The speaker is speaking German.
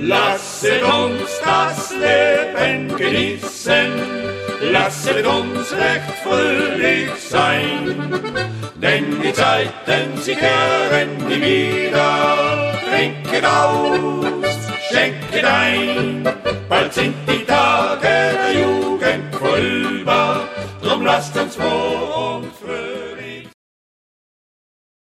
Lasset uns das Leben genießen, lasset uns recht fröhlich sein, denn die Zeiten, sie kehren nie wieder. Trinket aus, schenket ein, bald sind die